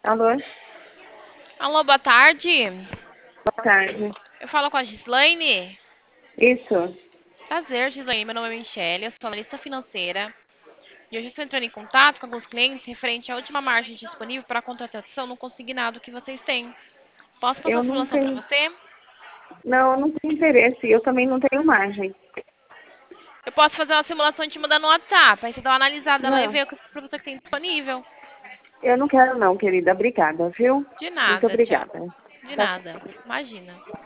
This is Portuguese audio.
Alô? Alô, boa tarde. Boa tarde. Eu falo com a Gislaine. Isso. Prazer, Gislaine. Meu nome é Michelle, eu sou analista financeira. E hoje estou entrando em contato com alguns clientes referente à última margem disponível para a contratação no consignado que vocês têm. Posso fazer Eu uma não simulação para tenho. você? Não, eu não tenho interesse. Eu também não tenho margem. Eu posso fazer uma simulação e te mandar no WhatsApp. Aí você dá uma analisada lá e Não. vê o que os produtos que tem disponível. Eu não quero não, querida. Obrigada, viu? De Muito nada, tchau. obrigada. De Tchau, nada. tchau. Imagina.